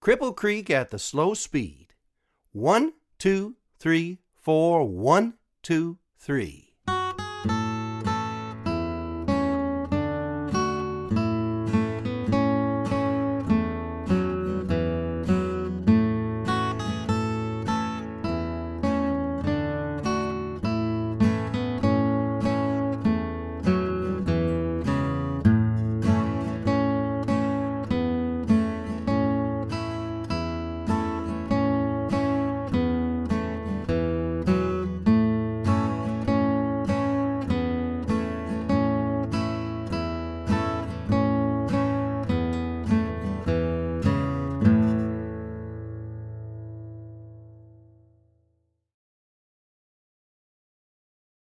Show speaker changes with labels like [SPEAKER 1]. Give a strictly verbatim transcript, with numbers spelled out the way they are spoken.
[SPEAKER 1] Cripple Creek at the slow speed. One, two, three, four, one, two, three.